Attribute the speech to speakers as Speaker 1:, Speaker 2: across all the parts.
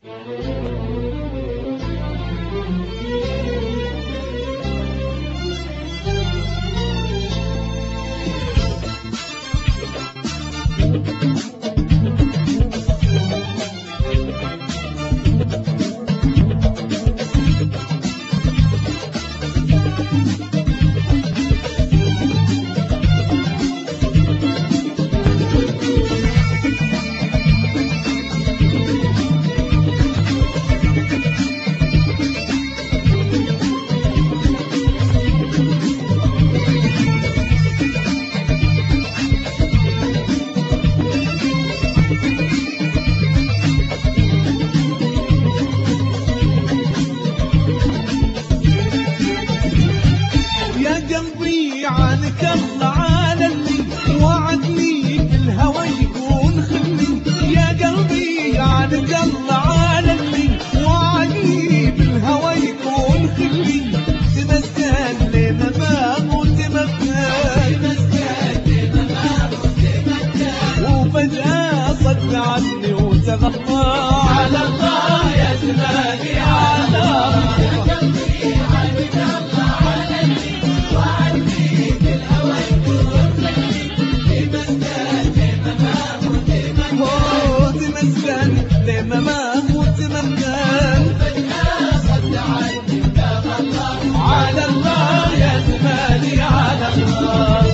Speaker 1: عنك الله على اللي وعدني بالهوى يكون خلي. يا قلبي عنك الله على اللي وعدني بالهوى يكون خلي. تمسكن لممام وتمكن وفجأة صد عني وتغطى. على الله يا زماني على الله. لممام وتمكن صد عني وتغطى. على الله يا زماني على الله.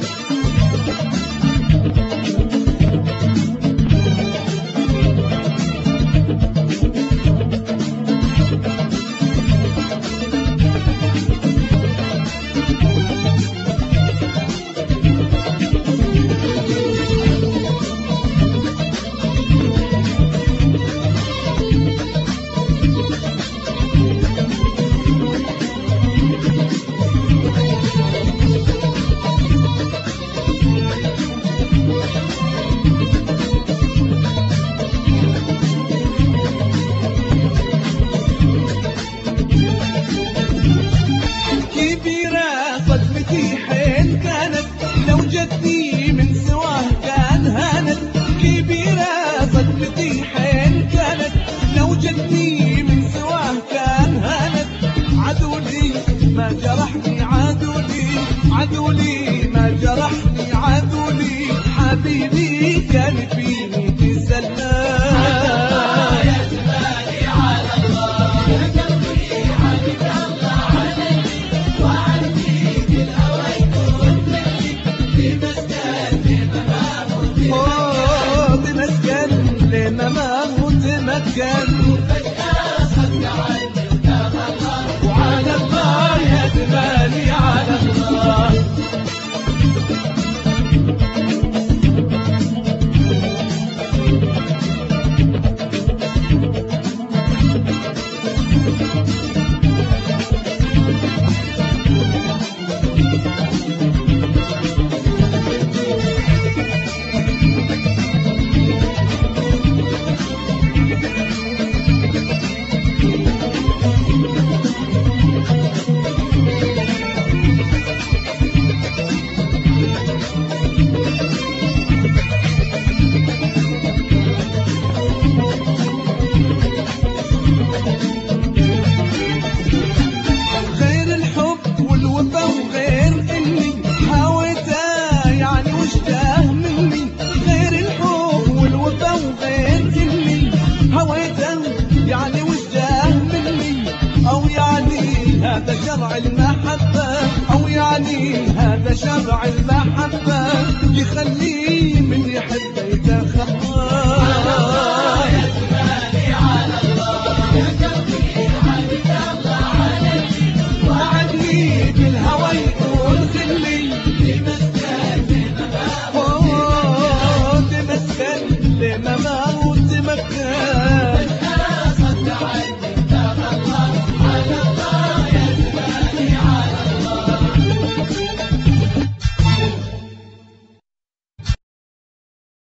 Speaker 1: حين كانت لو جتني من سواه كان هانت. كبيرة صدمتي حين كانت لو جتني من سواه كان هانت. عدولي ما جرحني عدولي ما جرحني عدولي. حبيبي كان فيني تسلى. لممام وتمكن وفجأة صد عني وتغطى. وعلى الله يا زماني على الله. يعني وش جاه مني أو يعني هذا شرع المحبة أو يعني هذا شرع المحبة يخليه من يحب يتخطى.